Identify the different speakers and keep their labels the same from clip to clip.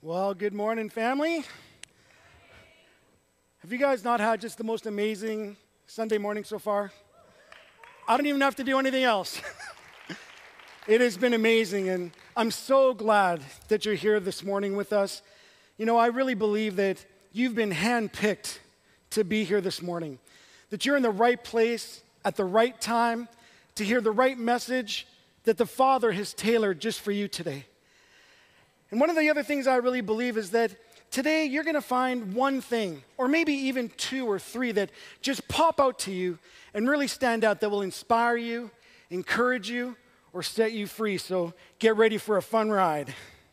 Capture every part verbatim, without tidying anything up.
Speaker 1: Well, good morning, family. Have you guys not had just the most amazing Sunday morning so far? I don't even have to do anything else. It has been amazing, and I'm so glad that you're here this morning with us. You know, I really believe that you've been handpicked to be here this morning, that you're in the right place at the right time to hear the right message that the Father has tailored just for you today. And one of the other things I really believe is that today you're going to find one thing, or maybe even two or three, that just pop out to you and really stand out, that will inspire you, encourage you, or set you free. So get ready for a fun ride.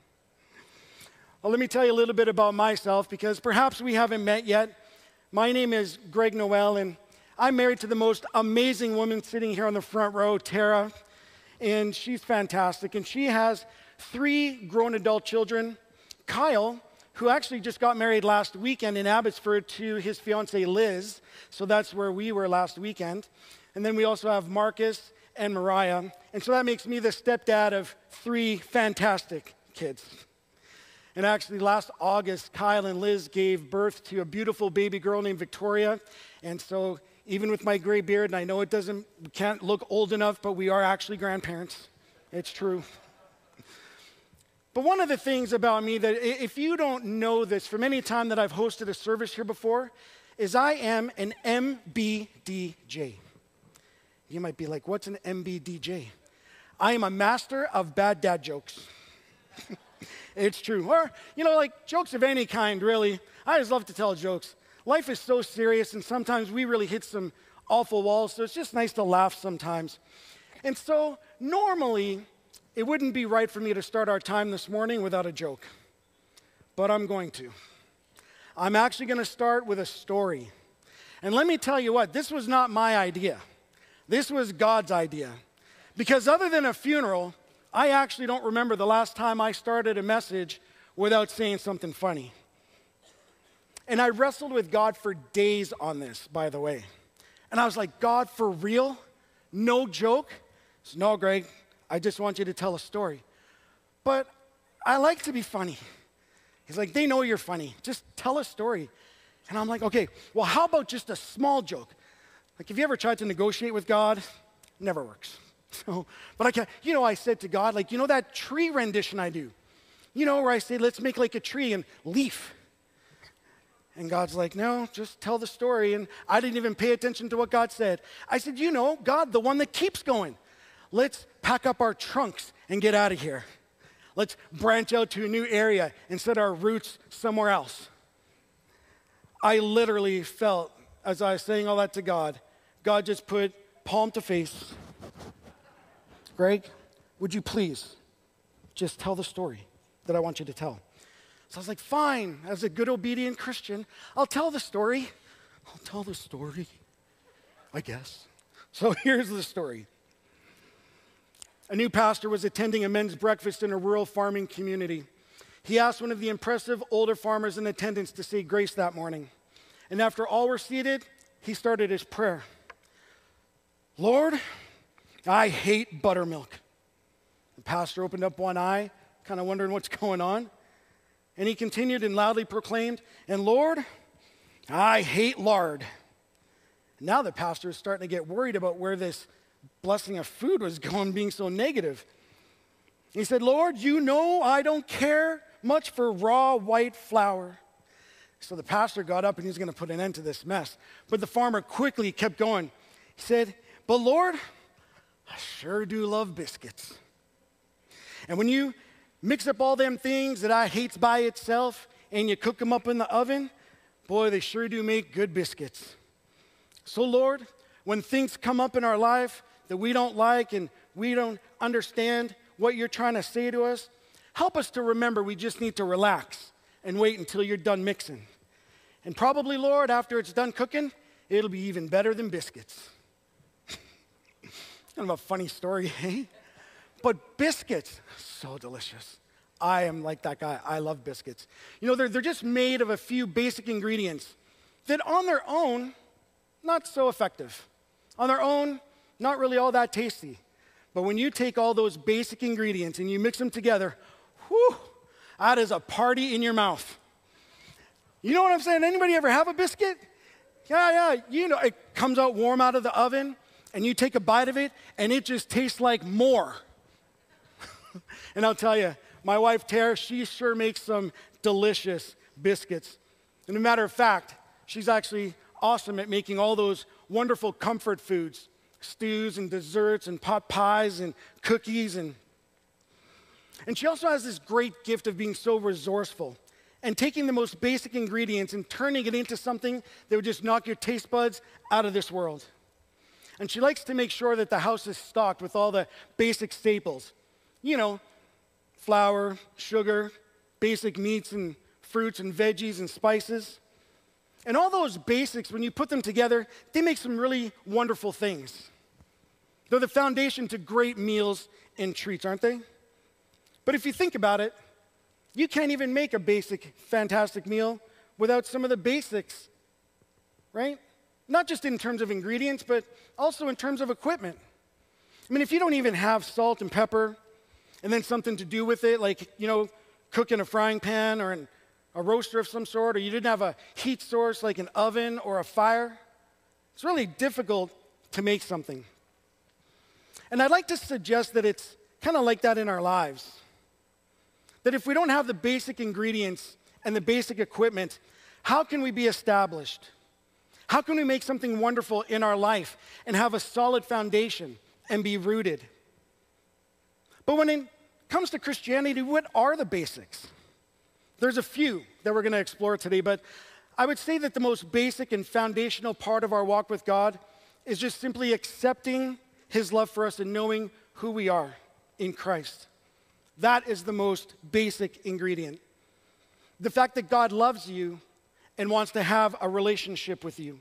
Speaker 1: Well, let me tell you a little bit about myself, because perhaps we haven't met yet. My name is Greg Noel, and I'm married to the most amazing woman sitting here on the front row, Tara, and she's fantastic, and she has three grown adult children. Kyle, who actually just got married last weekend in Abbotsford to his fiancée Liz, so that's where we were last weekend. And then we also have Marcus and Mariah, and so that makes me the stepdad of three fantastic kids. And actually last August, Kyle and Liz gave birth to a beautiful baby girl named Victoria, and so even with my gray beard, and I know it doesn't, we can't look old enough, but we are actually grandparents. It's true. But one of the things about me that, if you don't know this, from any time that I've hosted a service here before, is I am an M B D J. You might be like, what's an M B D J? I am a master of bad dad jokes. It's true. Or, you know, like jokes of any kind, really. I just love to tell jokes. Life is so serious, and sometimes we really hit some awful walls, so it's just nice to laugh sometimes. And so, normally, it wouldn't be right for me to start our time this morning without a joke, but I'm going to. I'm actually going to start with a story. And let me tell you what, this was not my idea. This was God's idea. Because other than a funeral, I actually don't remember the last time I started a message without saying something funny. And I wrestled with God for days on this, by the way. And I was like, God, for real? No joke? So, no, Greg, I just want you to tell a story. But I like to be funny. He's like, they know you're funny. Just tell a story. And I'm like, okay, well, how about just a small joke? Like, have you ever tried to negotiate with God? Never works. So, but I can, you know, I said to God, like, you know that tree rendition I do? You know, where I say, let's make like a tree and leaf. And God's like, no, just tell the story. And I didn't even pay attention to what God said. I said, you know, God, the one that keeps going. Let's pack up our trunks and get out of here. Let's branch out to a new area and set our roots somewhere else. I literally felt, as I was saying all that to God, God just put palm to face. Greg, would you please just tell the story that I want you to tell? So I was like, fine, as a good obedient Christian, I'll tell the story. I'll tell the story, I guess. So here's the story. A new pastor was attending a men's breakfast in a rural farming community. He asked one of the impressive older farmers in attendance to say grace that morning. And after all were seated, he started his prayer. Lord, I hate buttermilk. The pastor opened up one eye, kind of wondering what's going on. And he continued and loudly proclaimed, and Lord, I hate lard. Now the pastor is starting to get worried about where this blessing of food was going, being so negative. He said, Lord, you know I don't care much for raw white flour. So the pastor got up and he was going to put an end to this mess. But the farmer quickly kept going. He said, but Lord, I sure do love biscuits. And when you mix up all them things that I hates by itself and you cook them up in the oven, boy, they sure do make good biscuits. So Lord, when things come up in our life that we don't like and we don't understand what you're trying to say to us, help us to remember we just need to relax and wait until you're done mixing. And probably, Lord, after it's done cooking, it'll be even better than biscuits. Kind of a funny story, eh? But biscuits, so delicious. I am like that guy. I love biscuits. You know, they're, they're just made of a few basic ingredients that on their own, not so effective. On their own, not really all that tasty. But when you take all those basic ingredients and you mix them together, whew, That is a party in your mouth. You know what I'm saying? Anybody ever have a biscuit? Yeah, yeah. You know, it comes out warm out of the oven, and you take a bite of it, and it just tastes like more. And I'll tell you, my wife, Tara, she sure makes some delicious biscuits. And as a matter of fact, she's actually awesome at making all those wonderful comfort foods, stews and desserts and pot pies and cookies. And, and she also has this great gift of being so resourceful and taking the most basic ingredients and turning it into something that would just knock your taste buds out of this world. And she likes to make sure that the house is stocked with all the basic staples. You know, flour, sugar, basic meats and fruits and veggies and spices. And all those basics, when you put them together, they make some really wonderful things. They're the foundation to great meals and treats, aren't they? But if you think about it, you can't even make a basic, fantastic meal without some of the basics, right? Not just in terms of ingredients, but also in terms of equipment. I mean, if you don't even have salt and pepper, and then something to do with it, like, you know, cook in a frying pan or in a roaster of some sort, or you didn't have a heat source like an oven or a fire, it's really difficult to make something. And I'd like to suggest that it's kind of like that in our lives. That if we don't have the basic ingredients and the basic equipment, how can we be established? How can we make something wonderful in our life and have a solid foundation and be rooted? But when it comes to Christianity, what are the basics? There's a few that we're going to explore today, but I would say that the most basic and foundational part of our walk with God is just simply accepting His love for us and knowing who we are in Christ. That is the most basic ingredient. The fact that God loves you and wants to have a relationship with you.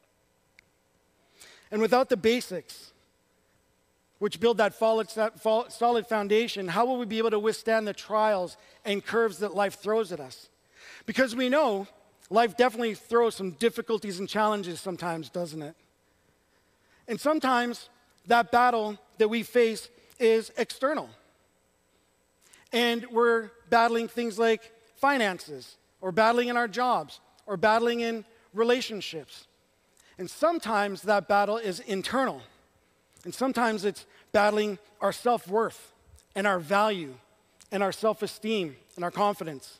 Speaker 1: And without the basics, which build that solid foundation, how will we be able to withstand the trials and curves that life throws at us? Because we know life definitely throws some difficulties and challenges sometimes, doesn't it? And sometimes that battle that we face is external. And we're battling things like finances, or battling in our jobs, or battling in relationships. And sometimes that battle is internal. And sometimes it's battling our self-worth and our value and our self-esteem and our confidence.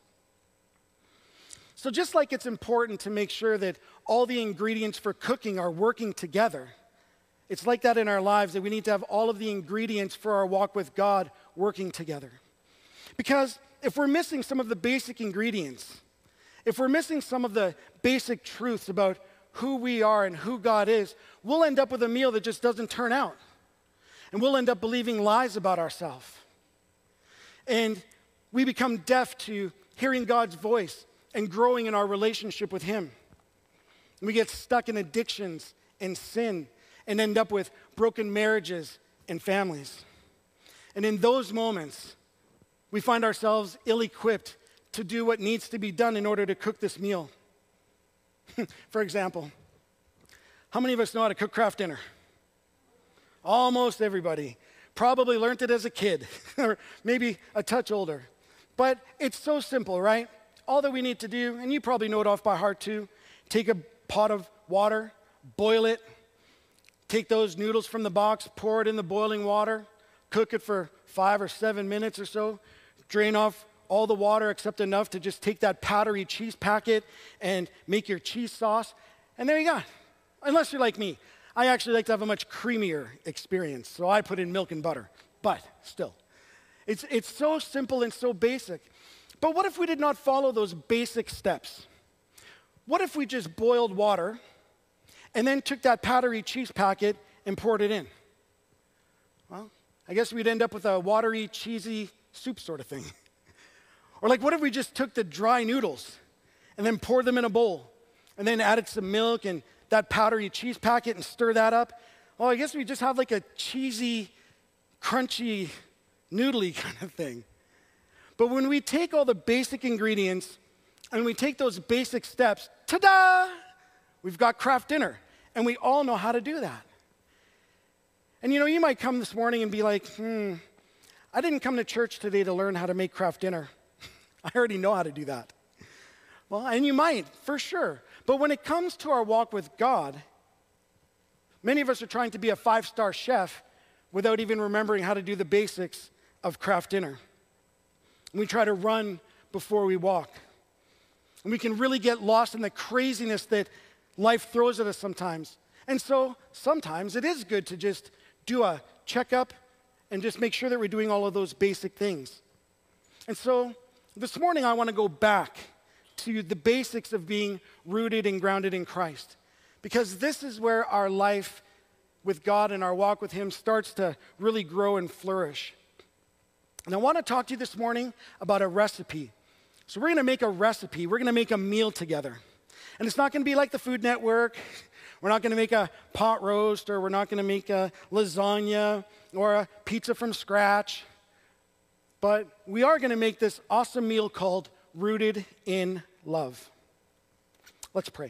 Speaker 1: So just like it's important to make sure that all the ingredients for cooking are working together, it's like that in our lives, that we need to have all of the ingredients for our walk with God working together. Because if we're missing some of the basic ingredients, if we're missing some of the basic truths about who we are and who God is, we'll end up with a meal that just doesn't turn out. And we'll end up believing lies about ourselves. And we become deaf to hearing God's voice and growing in our relationship with Him. And we get stuck in addictions and sin and end up with broken marriages and families. And in those moments, we find ourselves ill-equipped to do what needs to be done in order to cook this meal. For example, how many of us know how to cook Kraft Dinner? Almost everybody. Probably learned it as a kid, or maybe a touch older. But it's so simple, right? All that we need to do, and you probably know it off by heart too, take a pot of water, boil it, take those noodles from the box, pour it in the boiling water, cook it for five or seven minutes or so, drain off all the water except enough to just take that powdery cheese packet and make your cheese sauce, and there you go. Unless you're like me. I actually like to have a much creamier experience, so I put in milk and butter, but still. It's, it's so simple and so basic. But what if we did not follow those basic steps? What if we just boiled water and then took that powdery cheese packet and poured it in? Well, I guess we'd end up with a watery, cheesy soup sort of thing. Or like, what if we just took the dry noodles and then poured them in a bowl and then added some milk and that powdery cheese packet and stir that up? Well, I guess we just have like a cheesy, crunchy, noodly kind of thing. But when we take all the basic ingredients and we take those basic steps, ta-da! We've got Kraft Dinner. And we all know how to do that. And you know, you might come this morning and be like, hmm, I didn't come to church today to learn how to make Kraft Dinner. I already know how to do that. Well, and you might, for sure. But when it comes to our walk with God, many of us are trying to be a five-star chef without even remembering how to do the basics of craft dinner. And we try to run before we walk. And we can really get lost in the craziness that life throws at us sometimes. And so sometimes it is good to just do a checkup and just make sure that we're doing all of those basic things. And so this morning I want to go back to the basics of being rooted and grounded in Christ, because this is where our life with God and our walk with Him starts to really grow and flourish. And I want to talk to you this morning about a recipe. So we're going to make a recipe. We're going to make a meal together. And it's not going to be like the Food Network. We're not going to make a pot roast, or we're not going to make a lasagna or a pizza from scratch. But we are going to make this awesome meal called Rooted in Love. Let's pray.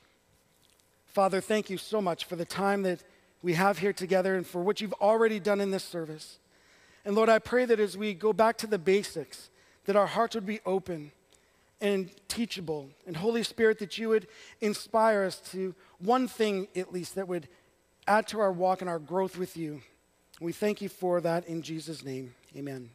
Speaker 1: Father, thank you so much for the time that we have here together and for what you've already done in this service. And Lord, I pray that as we go back to the basics, that our hearts would be open and teachable. And Holy Spirit, that you would inspire us to one thing at least that would add to our walk and our growth with you. We thank you for that in Jesus' name. Amen.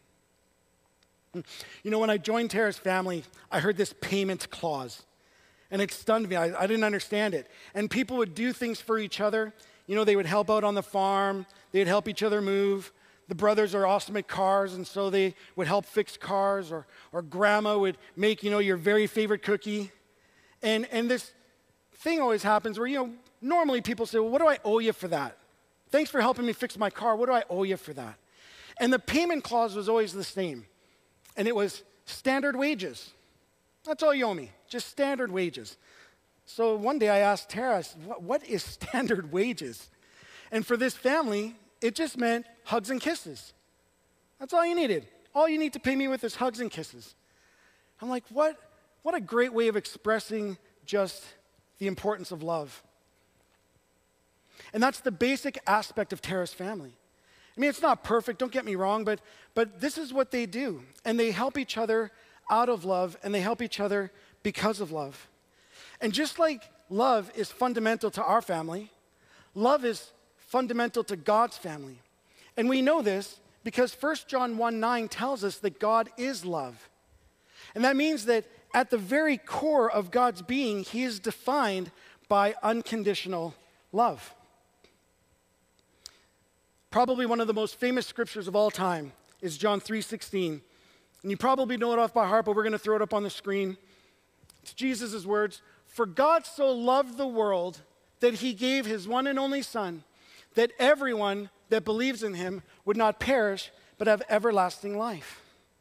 Speaker 1: You know, when I joined Tara's family, I heard this payment clause, and it stunned me. I, I didn't understand it. And people would do things for each other. You know, they would help out on the farm. They'd help each other move. The brothers are awesome at cars, and so they would help fix cars. Or, or grandma would make, you know, your very favorite cookie. And, and this thing always happens where, you know, normally people say, well, what do I owe you for that? Thanks for helping me fix my car. What do I owe you for that? And the payment clause was always the same. And it was standard wages. That's all you owe me, just standard wages. So one day I asked Tara, I said, what, what is standard wages? And for this family, it just meant hugs and kisses. That's all you needed. All you need to pay me with is hugs and kisses. I'm like, what, what a great way of expressing just the importance of love. And that's the basic aspect of Tara's family. I mean, it's not perfect, don't get me wrong, but, but this is what they do. And they help each other out of love, and they help each other because of love. And just like love is fundamental to our family, love is fundamental to God's family. And we know this because First John one nine tells us that God is love. And that means that at the very core of God's being, He is defined by unconditional love. Probably one of the most famous scriptures of all time is John three sixteen. And you probably know it off by heart, but we're going to throw it up on the screen. It's Jesus' words. For God so loved the world that He gave His one and only Son, that everyone that believes in Him would not perish, but have everlasting life.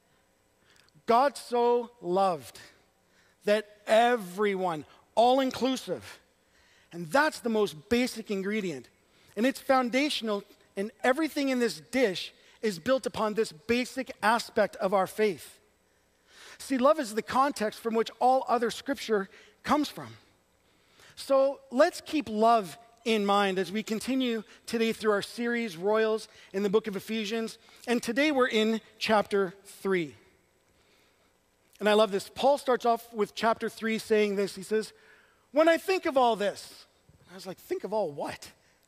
Speaker 1: God so loved that everyone, all inclusive, and that's the most basic ingredient. And it's foundational. And everything in this dish is built upon this basic aspect of our faith. See, love is the context from which all other scripture comes from. So let's keep love in mind as we continue today through our series, Royals, in the book of Ephesians. And today we're in chapter three. And I love this. Paul starts off with chapter three saying this. He says, when I think of all this, I was like, think of all what?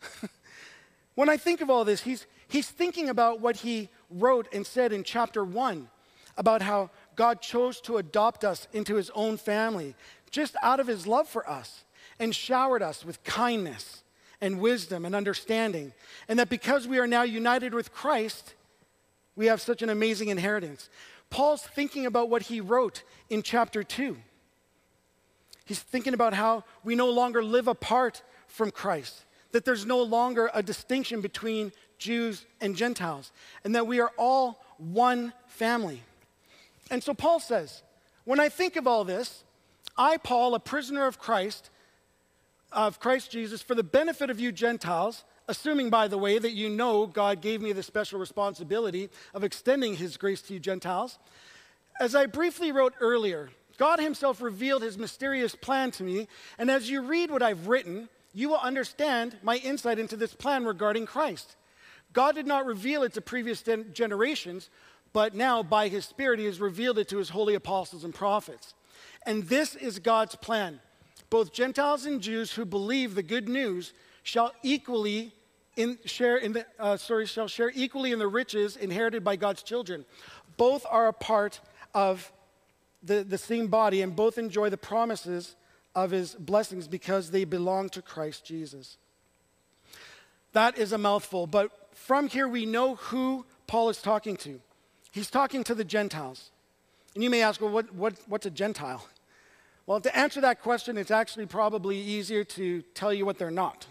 Speaker 1: When I think of all this, he's, he's thinking about what he wrote and said in chapter one about how God chose to adopt us into His own family just out of His love for us and showered us with kindness and wisdom and understanding. And that because we are now united with Christ, we have such an amazing inheritance. Paul's thinking about what he wrote in chapter two. He's thinking about how we no longer live apart from Christ, that there's no longer a distinction between Jews and Gentiles, and that we are all one family. And so Paul says, when I think of all this, I, Paul, a prisoner of Christ, of Christ Jesus, for the benefit of you Gentiles, assuming, by the way, that you know God gave me the special responsibility of extending His grace to you Gentiles, as I briefly wrote earlier, God Himself revealed His mysterious plan to me, and as you read what I've written, you will understand my insight into this plan regarding Christ. God did not reveal it to previous generations, but now by his Spirit he has revealed it to his holy apostles and prophets. And this is God's plan. Both Gentiles and Jews who believe the good news shall equally in, share in the uh, sorry shall share equally in the riches inherited by God's children. Both are a part of the, the same body, and both enjoy the promises of his blessings because they belong to Christ Jesus. That is a mouthful, but from here we know who Paul is talking to. He's talking to the Gentiles. And you may ask, well, what, what, what's a Gentile? Well, to answer that question, it's actually probably easier to tell you what they're not.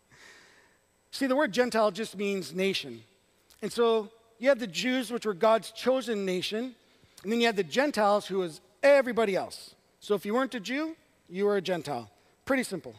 Speaker 1: See, the word Gentile just means nation. And so you had the Jews, which were God's chosen nation, and then you had the Gentiles, who was everybody else. So if you weren't a Jew, you were a Gentile. Pretty simple.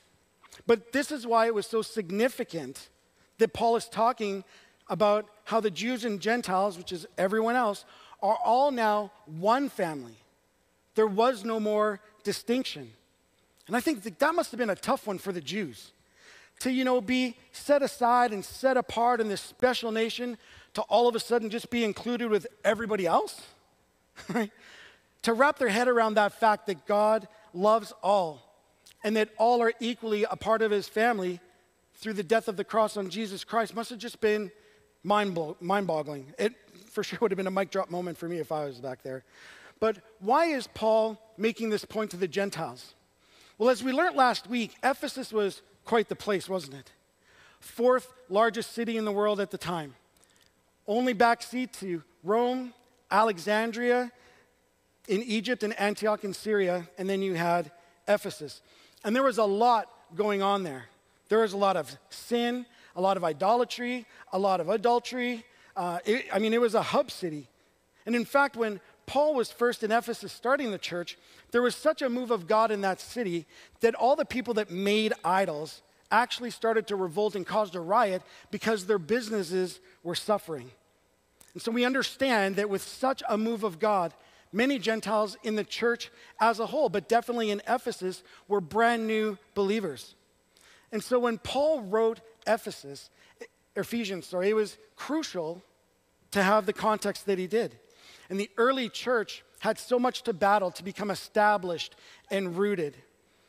Speaker 1: But this is why it was so significant that Paul is talking about how the Jews and Gentiles, which is everyone else, are all now one family. There was no more distinction. And I think that, that must have been a tough one for the Jews. To, you know, be set aside and set apart in this special nation, to all of a sudden just be included with everybody else. Right? To wrap their head around that fact that God loves all and that all are equally a part of his family through the death of the cross on Jesus Christ must have just been mind-boggling. It for sure would have been a mic drop moment for me if I was back there. But why is Paul making this point to the Gentiles? Well, as we learned last week, Ephesus was quite the place, wasn't it? Fourth largest city in the world at the time. Only backseat to Rome, Alexandria in Egypt, and Antioch in Syria, and then you had Ephesus. And there was a lot going on there. There was a lot of sin, a lot of idolatry, a lot of adultery. Uh, it, I mean, it was a hub city. And in fact, when Paul was first in Ephesus starting the church, there was such a move of God in that city that all the people that made idols actually started to revolt and caused a riot because their businesses were suffering. And so we understand that with such a move of God, many Gentiles in the church as a whole, but definitely in Ephesus, were brand new believers. And so when Paul wrote Ephesus, Ephesians, sorry, it was crucial to have the context that he did. And the early church had so much to battle to become established and rooted.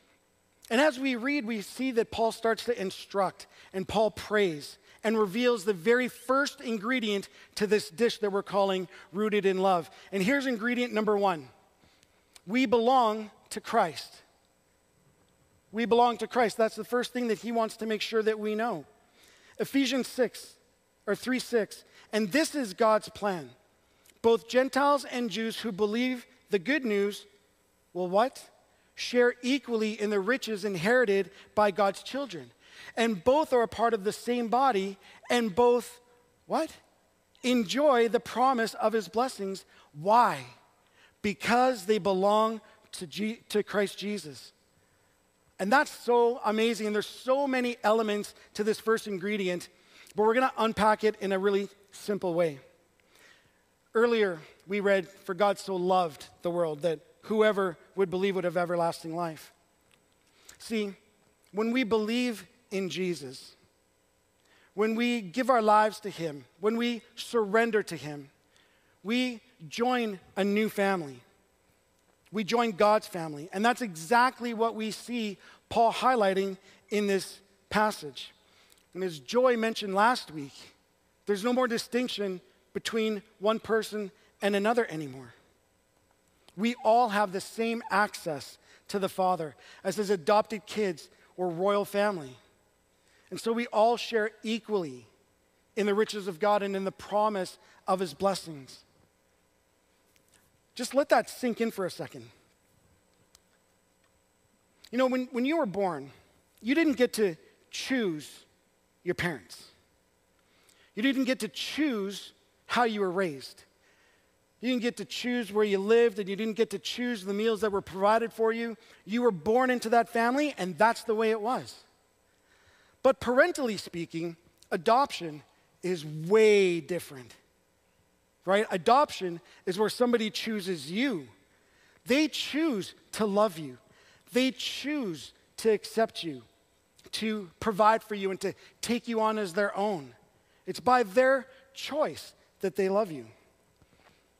Speaker 1: And as we read, we see that Paul starts to instruct, and Paul prays and reveals the very first ingredient to this dish that we're calling rooted in love. And here's ingredient number one. We belong to Christ. We belong to Christ. That's the first thing that he wants to make sure that we know. Ephesians six, or three six, and this is God's plan. Both Gentiles and Jews who believe the good news will what? Share equally in the riches inherited by God's children. And both are a part of the same body, and both, what? Enjoy the promise of his blessings. Why? Because they belong to, G- to Christ Jesus. And that's so amazing, and there's so many elements to this first ingredient, but we're going to unpack it in a really simple way. Earlier, we read, for God so loved the world that whoever would believe would have everlasting life. See, when we believe in Jesus, when we give our lives to him, when we surrender to him, we join a new family. We join God's family. And that's exactly what we see Paul highlighting in this passage. And as Joy mentioned last week, there's no more distinction between one person and another anymore. We all have the same access to the Father as his adopted kids or royal family. And so we all share equally in the riches of God and in the promise of his blessings. Just let that sink in for a second. You know, when, when you were born, you didn't get to choose your parents. You didn't get to choose how you were raised. You didn't get to choose where you lived, and you didn't get to choose the meals that were provided for you. You were born into that family, and that's the way it was. But parentally speaking, adoption is way different, right? Adoption is where somebody chooses you. They choose to love you. They choose to accept you, to provide for you, and to take you on as their own. It's by their choice that they love you.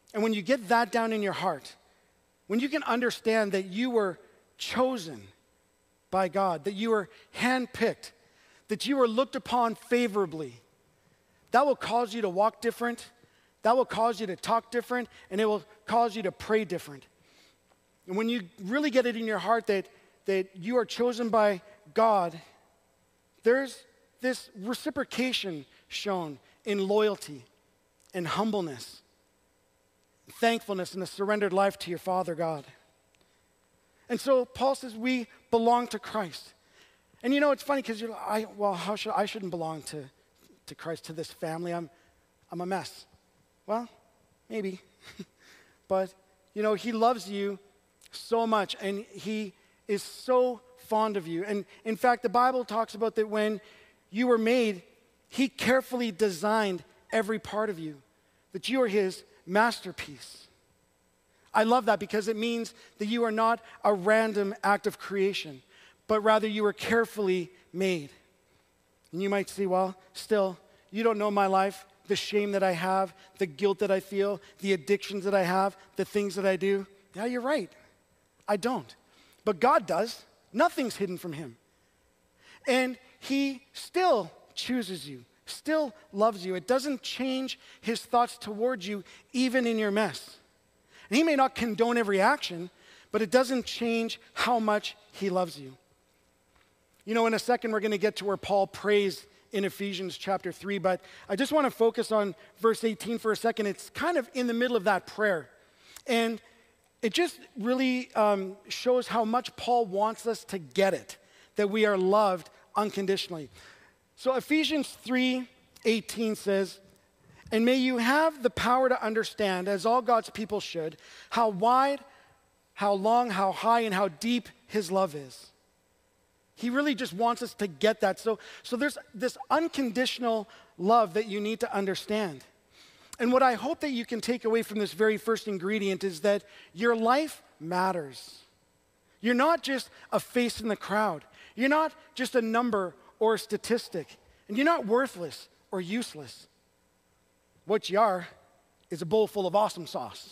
Speaker 1: And when you get that down in your heart, when you can understand that you were chosen by God, that you were handpicked, that you were looked upon favorably, that will cause you to walk different, that will cause you to talk different, and it will cause you to pray different. And when you really get it in your heart that, that you are chosen by God, there's this reciprocation shown in loyalty and humbleness, thankfulness, and a surrendered life to your Father God. And so Paul says we belong to Christ. And you know, it's funny because you're like, I, well, how should, I shouldn't belong to, to Christ, to this family. I'm, I'm a mess. Well, maybe. But, you know, he loves you so much, and he is so fond of you. And in fact, the Bible talks about that when you were made, he carefully designed every part of you, that you are his masterpiece. I love that because it means that you are not a random act of creation, but rather you are carefully made. And you might say, well, still, you don't know my life, the shame that I have, the guilt that I feel, the addictions that I have, the things that I do. Yeah, you're right. I don't. But God does. Nothing's hidden from him. And he still chooses you, still loves you. It doesn't change his thoughts towards you, even in your mess. And he may not condone every action, but it doesn't change how much he loves you. You know, in a second, we're going to get to where Paul prays in Ephesians chapter three, but I just want to focus on verse eighteen for a second. It's kind of in the middle of that prayer. And it just really um, shows how much Paul wants us to get it, that we are loved unconditionally. So Ephesians three eighteen says, "And may you have the power to understand, as all God's people should, how wide, how long, how high, and how deep his love is." He really just wants us to get that. So, so there's this unconditional love that you need to understand. And what I hope that you can take away from this very first ingredient is that your life matters. You're not just a face in the crowd. You're not just a number or a statistic. And you're not worthless or useless. What you are is a bowl full of awesome sauce.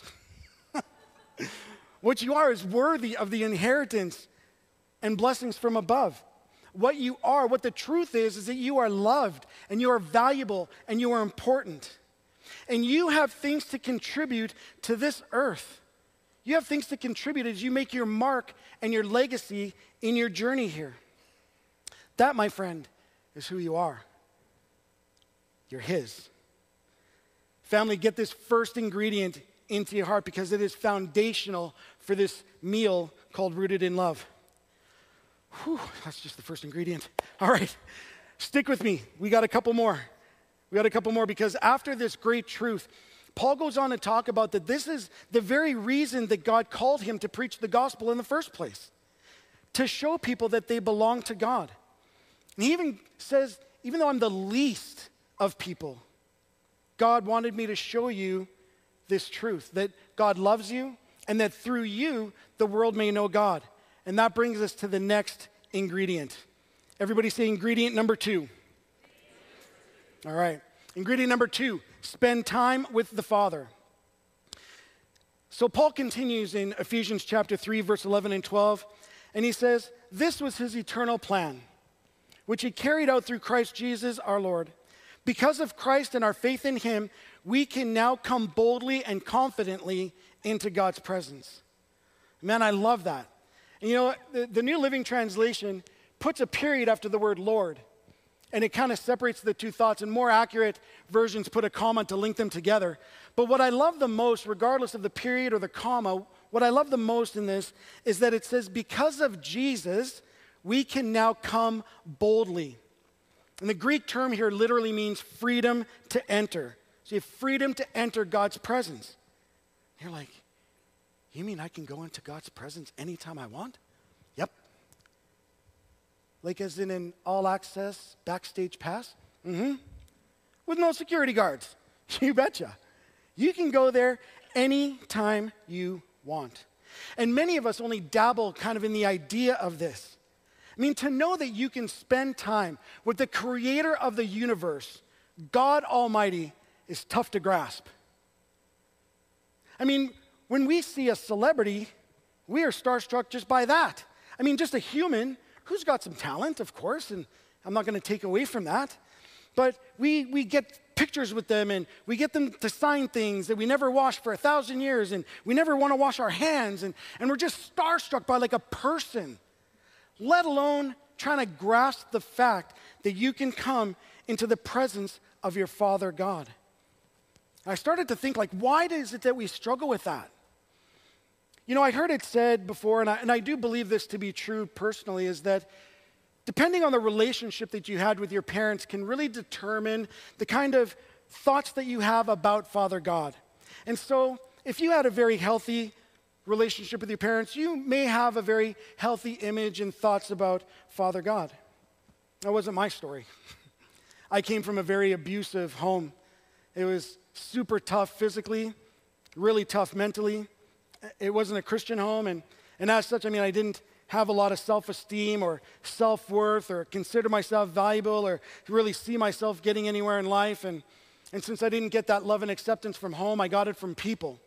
Speaker 1: What you are is worthy of the inheritance and blessings from above. What you are, what the truth is, is that you are loved and you are valuable and you are important. And you have things to contribute to this earth. You have things to contribute as you make your mark and your legacy in your journey here. That, my friend, is who you are. You're his. Family, get this first ingredient into your heart because it is foundational for this meal called Rooted in Love. Whew, that's just the first ingredient. All right, stick with me. We got a couple more. We got a couple more because after this great truth, Paul goes on to talk about that this is the very reason that God called him to preach the gospel in the first place, to show people that they belong to God. And he even says, even though I'm the least of people, God wanted me to show you this truth, that God loves you and that through you, the world may know God. And that brings us to the next ingredient. Everybody say ingredient number two. All right. Ingredient number two, spend time with the Father. So Paul continues in Ephesians chapter three, verse eleven and twelve, and he says, "This was his eternal plan, which he carried out through Christ Jesus our Lord. Because of Christ and our faith in him, we can now come boldly and confidently into God's presence." Man, I love that. And you know, the, the New Living Translation puts a period after the word Lord, and it kind of separates the two thoughts, and more accurate versions put a comma to link them together. But what I love the most, regardless of the period or the comma, what I love the most in this is that it says, because of Jesus, we can now come boldly. And the Greek term here literally means freedom to enter. So you have freedom to enter God's presence. You're like, you mean I can go into God's presence anytime I want? Yep. Like as in an all-access backstage pass? Mm-hmm. With no security guards. You betcha. You can go there anytime you want. And many of us only dabble kind of in the idea of this. I mean, to know that you can spend time with the creator of the universe, God Almighty, is tough to grasp. I mean, when we see a celebrity, we are starstruck just by that. I mean, just a human who's got some talent, of course, and I'm not going to take away from that. But we, we get pictures with them, and we get them to sign things that we never washed for a thousand years, and we never want to wash our hands, and, and we're just starstruck by like a person, let alone trying to grasp the fact that you can come into the presence of your Father God. I started to think, like, why is it that we struggle with that? You know, I heard it said before, and I, and I do believe this to be true personally, is that depending on the relationship that you had with your parents can really determine the kind of thoughts that you have about Father God. And so, if you had a very healthy relationship with your parents, you may have a very healthy image and thoughts about Father God. That wasn't my story. I came from a very abusive home. It was super tough physically, really tough mentally. It wasn't a Christian home, and, and as such, I mean, I didn't have a lot of self-esteem or self-worth or consider myself valuable or really see myself getting anywhere in life. And, and since I didn't get that love and acceptance from home, I got it from people.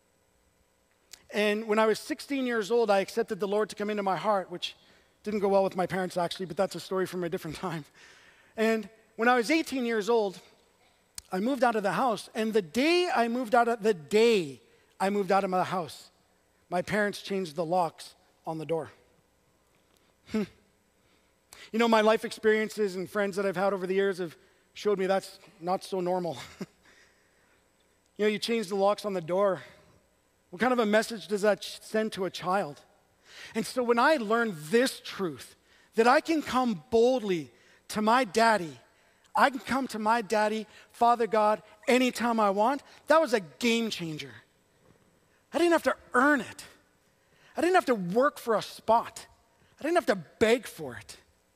Speaker 1: And when I was sixteen years old, I accepted the Lord to come into my heart, which didn't go well with my parents, actually, but that's a story from a different time. And when I was eighteen years old, I moved out of the house, and the day I moved out of the day I moved out of my house, my parents changed the locks on the door. Hmm. You know, my life experiences and friends that I've had over the years have showed me that's not so normal. You know, you change the locks on the door. What kind of a message does that send to a child? And so when I learned this truth, that I can come boldly to my daddy, I can come to my daddy, Father God, anytime I want, that was a game changer. I didn't have to earn it. I didn't have to work for a spot. I didn't have to beg for it.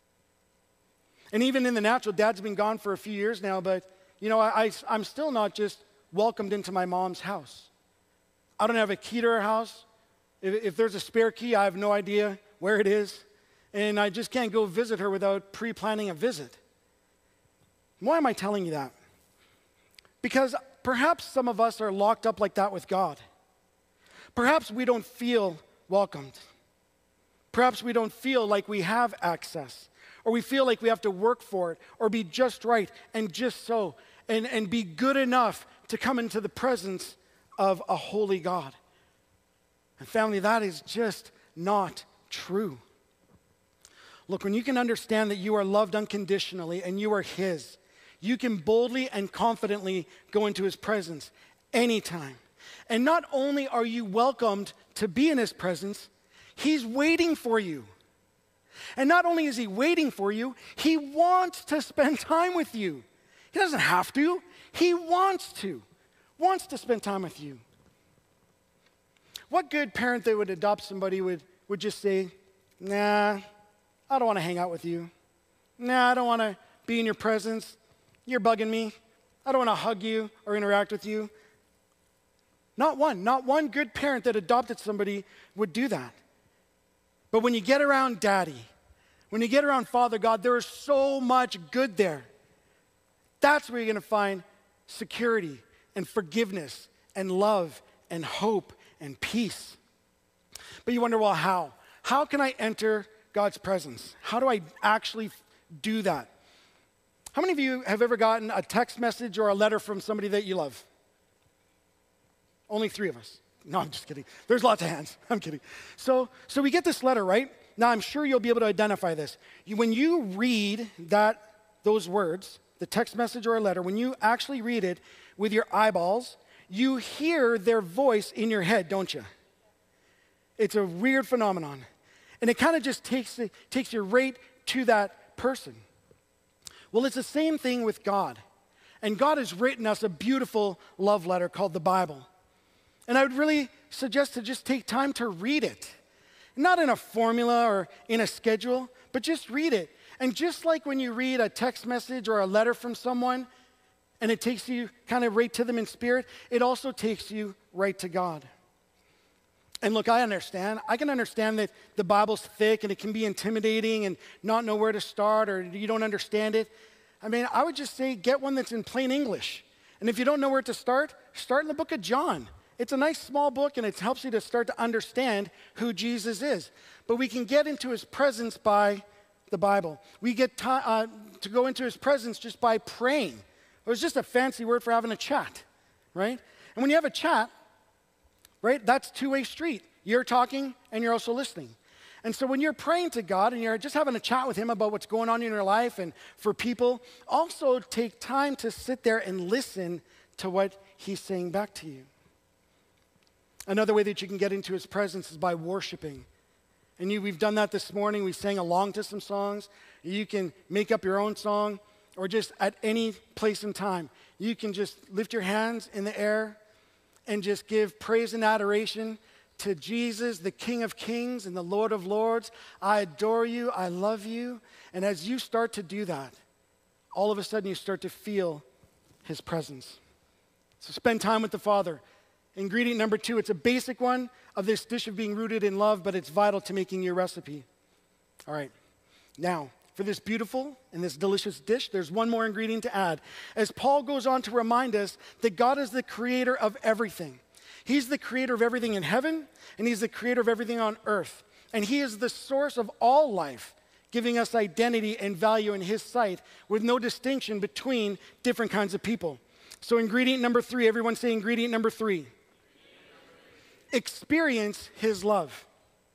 Speaker 1: And even in the natural, Dad's been gone for a few years now, but, you know, I, I, I'm still not just welcomed into my mom's house. I don't have a key to her house. If, if there's a spare key, I have no idea where it is. And I just can't go visit her without pre-planning a visit. Why am I telling you that? Because perhaps some of us are locked up like that with God. Perhaps we don't feel welcomed. Perhaps we don't feel like we have access, or we feel like we have to work for it, or be just right and just so, and, and be good enough to come into the presence of a holy God. And family, that is just not true. Look, when you can understand that you are loved unconditionally and you are His, you can boldly and confidently go into His presence anytime. And not only are you welcomed to be in His presence, He's waiting for you. And not only is He waiting for you, He wants to spend time with you. He doesn't have to. He wants to. Wants to spend time with you. What good parent that would adopt somebody would, would just say, nah, I don't want to hang out with you. Nah, I don't want to be in your presence. You're bugging me. I don't want to hug you or interact with you. Not one. Not one good parent that adopted somebody would do that. But when you get around Daddy, when you get around Father God, there is so much good there. That's where you're going to find security and forgiveness and love and hope and peace. But you wonder, well, how? How can I enter God's presence? How do I actually do that? How many of you have ever gotten a text message or a letter from somebody that you love? Only three of us. No, I'm just kidding. There's lots of hands. I'm kidding. So, so we get this letter, right? Now, I'm sure you'll be able to identify this. You, when you read that, those words, the text message or a letter, when you actually read it with your eyeballs, you hear their voice in your head, don't you? It's a weird phenomenon. And it kind of just takes, takes you right to that person. Well, it's the same thing with God. And God has written us a beautiful love letter called the Bible. And I would really suggest to just take time to read it. Not in a formula or in a schedule, but just read it. And just like when you read a text message or a letter from someone, and it takes you kind of right to them in spirit, it also takes you right to God. And look, I understand. I can understand that the Bible's thick and it can be intimidating and not know where to start or you don't understand it. I mean, I would just say get one that's in plain English. And if you don't know where to start, start in the book of John. It's a nice small book, and it helps you to start to understand who Jesus is. But we can get into his presence by the Bible. We get to, uh, to go into his presence just by praying. It was just a fancy word for having a chat, right? And when you have a chat, right, that's two-way street. You're talking, and you're also listening. And so when you're praying to God and you're just having a chat with him about what's going on in your life and for people, also take time to sit there and listen to what he's saying back to you. Another way that you can get into his presence is by worshiping. And you, we've done that this morning. We sang along to some songs. You can make up your own song, or just at any place and time. You can just lift your hands in the air and just give praise and adoration to Jesus, the King of Kings and the Lord of Lords. I adore you. I love you. And as you start to do that, all of a sudden you start to feel his presence. So spend time with the Father. Ingredient number two, it's a basic one of this dish of being rooted in love, but it's vital to making your recipe. All right, now, for this beautiful and this delicious dish, there's one more ingredient to add. As Paul goes on to remind us that God is the creator of everything. He's the creator of everything in heaven, and he's the creator of everything on earth. And he is the source of all life, giving us identity and value in his sight with no distinction between different kinds of people. So ingredient number three, everyone say ingredient number three. Experience his love.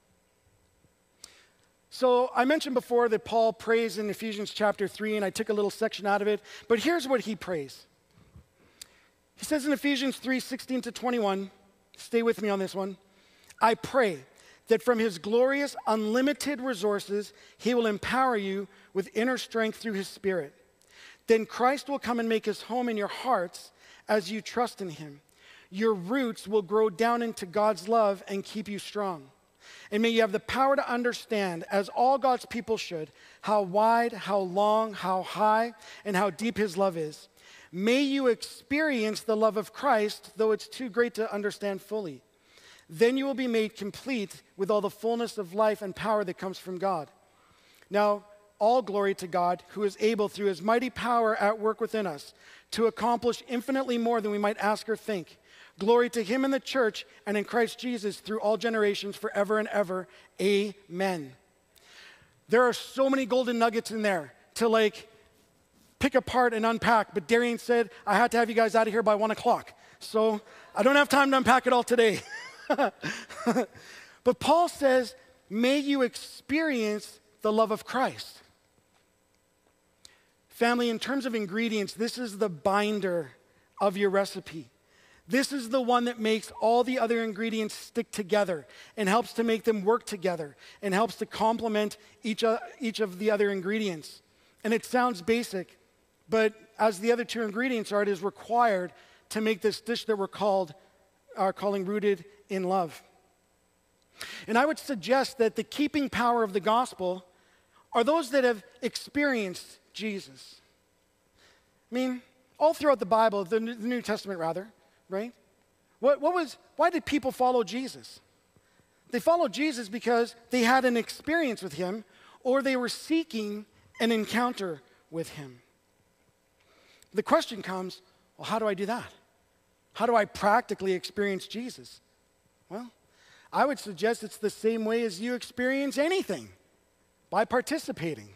Speaker 1: So I mentioned before that Paul prays in Ephesians chapter three, and I took a little section out of it, but here's what he prays. He says in Ephesians three, sixteen to twenty-one, stay with me on this one, I pray that from his glorious, unlimited resources, he will empower you with inner strength through his Spirit. Then Christ will come and make his home in your hearts as you trust in him. Your roots will grow down into God's love and keep you strong. And may you have the power to understand, as all God's people should, how wide, how long, how high, and how deep his love is. May you experience the love of Christ, though it's too great to understand fully. Then you will be made complete with all the fullness of life and power that comes from God. Now, all glory to God, who is able through his mighty power at work within us to accomplish infinitely more than we might ask or think. Glory to him in the church and in Christ Jesus through all generations forever and ever. Amen. There are so many golden nuggets in there to like pick apart and unpack, but Darian said I had to have you guys out of here by one o'clock. So I don't have time to unpack it all today. But Paul says, may you experience the love of Christ. Family, in terms of ingredients, this is the binder of your recipe. This is the one that makes all the other ingredients stick together and helps to make them work together and helps to complement each, uh, each of the other ingredients. And it sounds basic, but as the other two ingredients are, it is required to make this dish that we're called, are calling rooted in love. And I would suggest that the keeping power of the gospel are those that have experienced Jesus. I mean, all throughout the Bible, the New Testament rather, right? What, what was, why did people follow Jesus? They followed Jesus because they had an experience with him, or they were seeking an encounter with him. The question comes, well, how do I do that? How do I practically experience Jesus? Well, I would suggest it's the same way as you experience anything, by participating.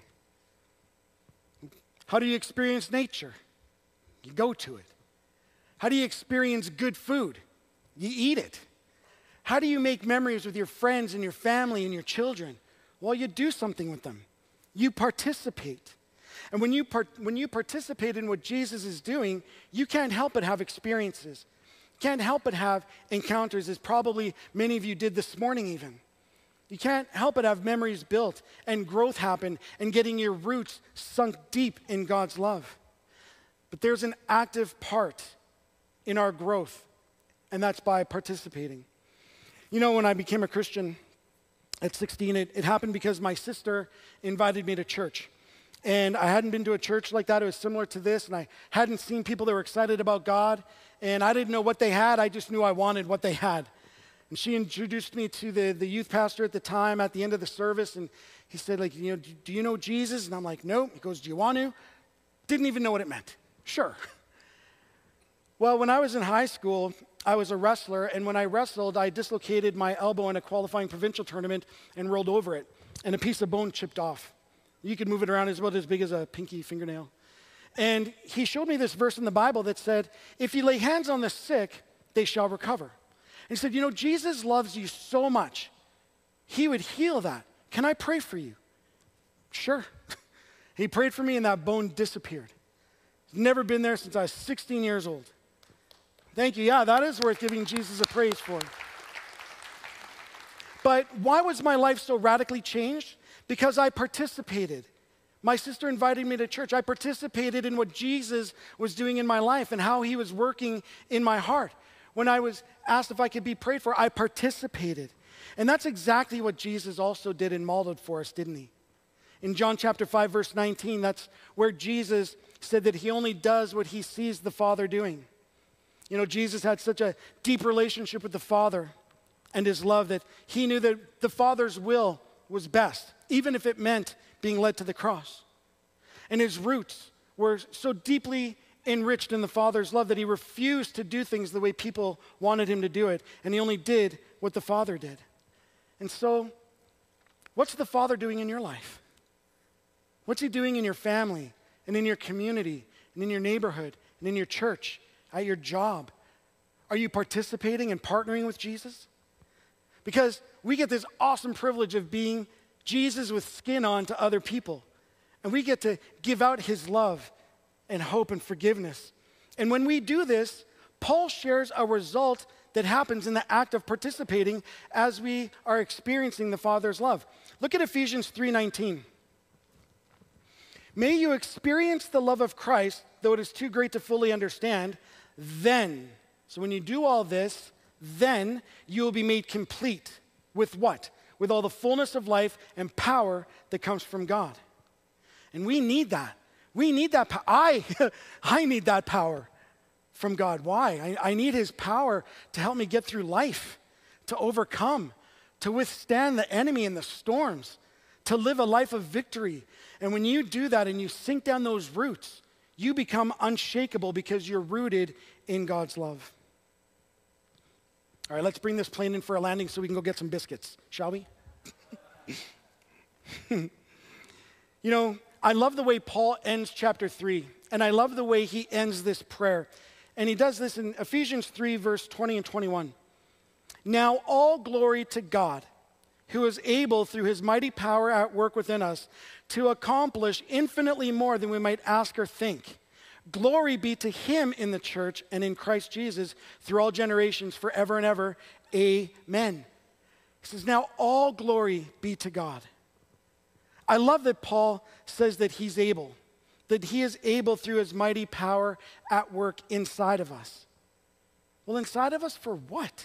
Speaker 1: How do you experience nature? You go to it. How do you experience good food? You eat it. How do you make memories with your friends and your family and your children? Well, you do something with them. You participate. And when you, part- when you participate in what Jesus is doing, you can't help but have experiences. You can't help but have encounters, as probably many of you did this morning even. You can't help but have memories built and growth happen and getting your roots sunk deep in God's love. But there's an active part in our growth, and that's by participating. You know, when I became a Christian at sixteen, it, it happened because my sister invited me to church. And I hadn't been to a church like that. It was similar to this, and I hadn't seen people that were excited about God, and I didn't know what they had. I just knew I wanted what they had. And she introduced me to the, the youth pastor at the time at the end of the service, and he said, like, you know, do, do you know Jesus? And I'm like, no. He goes, do you want to? Didn't even know what it meant. Sure. Well, when I was in high school, I was a wrestler, and when I wrestled, I dislocated my elbow in a qualifying provincial tournament and rolled over it, and a piece of bone chipped off. You could move it around, it's about as big as a pinky fingernail. And he showed me this verse in the Bible that said, if you lay hands on the sick, they shall recover. And he said, you know, Jesus loves you so much, he would heal that. Can I pray for you? Sure. He prayed for me and that bone disappeared. It's never been there since I was sixteen years old. Thank you. Yeah, that is worth giving Jesus a praise for. But why was my life so radically changed? Because I participated. My sister invited me to church. I participated in what Jesus was doing in my life and how he was working in my heart. When I was asked if I could be prayed for, I participated. And that's exactly what Jesus also did and modeled for us, didn't he? In John chapter five, verse nineteen, that's where Jesus said that he only does what he sees the Father doing. You know, Jesus had such a deep relationship with the Father and his love that he knew that the Father's will was best, even if it meant being led to the cross. And his roots were so deeply enriched in the Father's love that he refused to do things the way people wanted him to do it, and he only did what the Father did. And so, what's the Father doing in your life? What's he doing in your family and in your community and in your neighborhood and in your church, at your job? Are you participating and partnering with Jesus? Because we get this awesome privilege of being Jesus with skin on to other people. And we get to give out his love and hope and forgiveness. And when we do this, Paul shares a result that happens in the act of participating as we are experiencing the Father's love. Look at Ephesians three nineteen. May you experience the love of Christ, though it is too great to fully understand, then, so when you do all this, then you will be made complete with what? With all the fullness of life and power that comes from God. And we need that. We need that power. I, I need that power from God. Why? I, I need his power to help me get through life, to overcome, to withstand the enemy and the storms, to live a life of victory. And when you do that and you sink down those roots, you become unshakable because you're rooted in God's love. All right, let's bring this plane in for a landing so we can go get some biscuits, shall we? You know, I love the way Paul ends chapter three, and I love the way he ends this prayer. And he does this in Ephesians three, verse twenty and twenty-one. Now all glory to God, who is able through his mighty power at work within us to accomplish infinitely more than we might ask or think. Glory be to him in the church and in Christ Jesus through all generations forever and ever. Amen. He says, now all glory be to God. I love that Paul says that he's able, that he is able through his mighty power at work inside of us. Well, inside of us for what?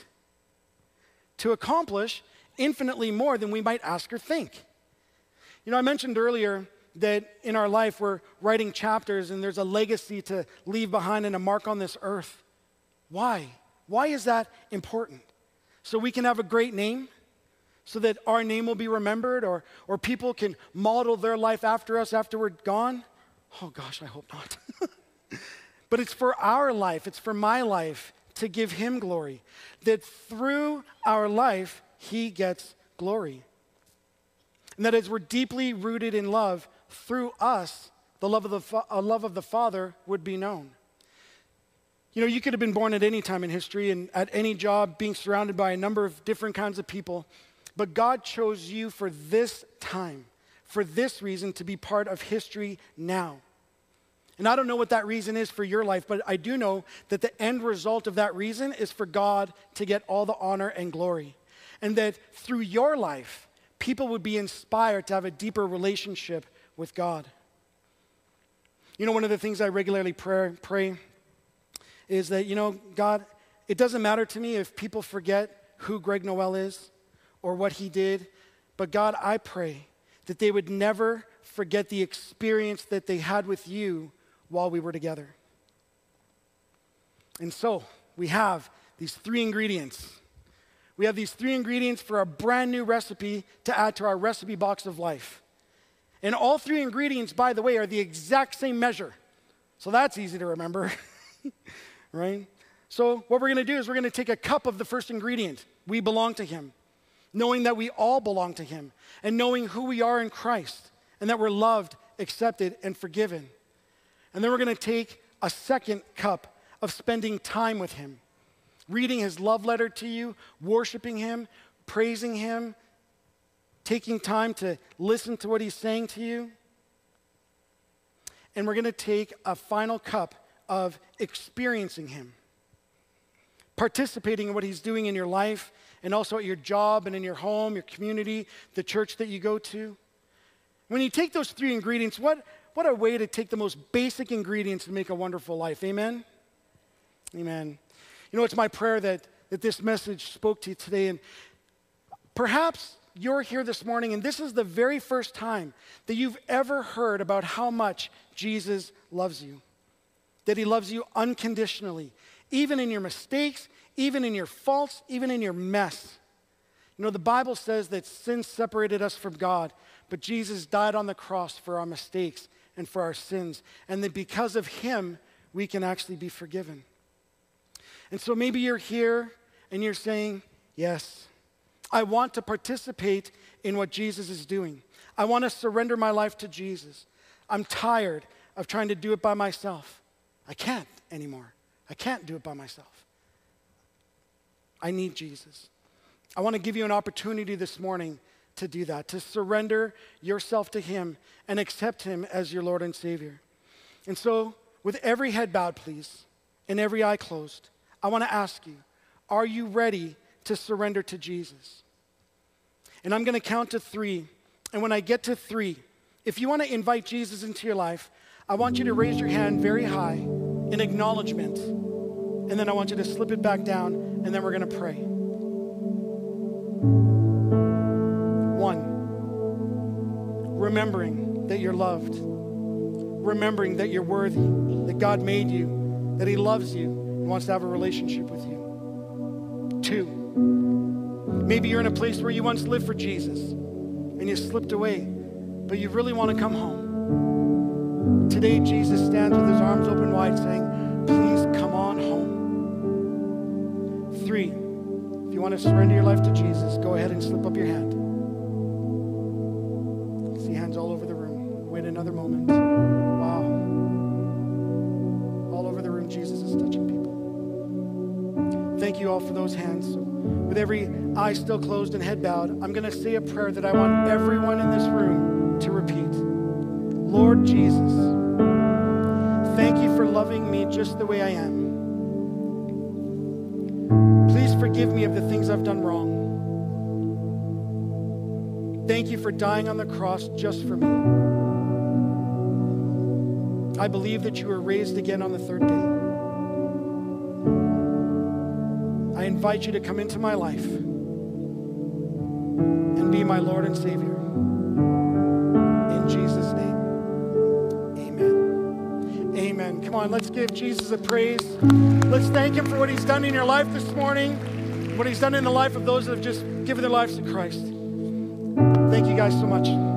Speaker 1: To accomplish infinitely more than we might ask or think. You know, I mentioned earlier that in our life we're writing chapters and there's a legacy to leave behind and a mark on this earth. Why? Why is that important? So we can have a great name? So that our name will be remembered, or, or people can model their life after us after we're gone? Oh gosh, I hope not. But it's for our life, it's for my life to give him glory. That through our life, he gets glory. And that as we're deeply rooted in love, through us, the love of the, fa- uh, love of the Father would be known. You know, you could have been born at any time in history and at any job, being surrounded by a number of different kinds of people. But God chose you for this time, for this reason, to be part of history now. And I don't know what that reason is for your life, but I do know that the end result of that reason is for God to get all the honor and glory. And that through your life, people would be inspired to have a deeper relationship with God. You know, one of the things I regularly pray, pray is that, you know, God, it doesn't matter to me if people forget who Greg Noel is or what he did, but God, I pray that they would never forget the experience that they had with you while we were together. And so we have these three ingredients. We have these three ingredients for a brand new recipe to add to our recipe box of life. And all three ingredients, by the way, are the exact same measure. So that's easy to remember, right? So what we're going to do is we're going to take a cup of the first ingredient. We belong to him, knowing that we all belong to him, and knowing who we are in Christ, and that we're loved, accepted, and forgiven. And then we're going to take a second cup of spending time with him, reading his love letter to you, worshiping him, praising him, taking time to listen to what he's saying to you. And we're going to take a final cup of experiencing him, participating in what he's doing in your life and also at your job and in your home, your community, the church that you go to. When you take those three ingredients, what, what a way to take the most basic ingredients to make a wonderful life. Amen? Amen. You know, it's my prayer that, that this message spoke to you today. And perhaps you're here this morning and this is the very first time that you've ever heard about how much Jesus loves you, that he loves you unconditionally, even in your mistakes, even in your faults, even in your mess. You know, the Bible says that sin separated us from God, but Jesus died on the cross for our mistakes and for our sins, and that because of him, we can actually be forgiven. And so maybe you're here and you're saying, yes, I want to participate in what Jesus is doing. I want to surrender my life to Jesus. I'm tired of trying to do it by myself. I can't anymore. I can't do it by myself. I need Jesus. I want to give you an opportunity this morning to do that, to surrender yourself to him and accept him as your Lord and Savior. And so, with every head bowed, please, and every eye closed, I want to ask you, are you ready to surrender to Jesus? And I'm going to count to three. And when I get to three, if you want to invite Jesus into your life, I want you to raise your hand very high in acknowledgement. And then I want you to slip it back down, and then we're going to pray. One, remembering that you're loved. Remembering that you're worthy, that God made you, that he loves you, and wants to have a relationship with you. Two, maybe you're in a place where you once lived for Jesus, and you slipped away, but you really want to come home. Today, Jesus stands with his arms open wide saying, please come on home. Three, if you want to surrender your life to Jesus, go ahead and slip up your hand. I see hands all over the room. Wait another moment. Wow. All over the room, Jesus is touching people. Thank you all for those hands. So with every eye still closed and head bowed, I'm going to say a prayer that I want everyone in this room to repeat. Lord Jesus, thank you for loving me just the way I am. Please forgive me of the things I've done wrong. Thank you for dying on the cross just for me. I believe that you were raised again on the third day. I invite you to come into my life and be my Lord and Savior. In Jesus' name. Amen. Come on, let's give Jesus a praise. Let's thank him for what he's done in your life this morning, what he's done in the life of those that have just given their lives to Christ. Thank you guys so much.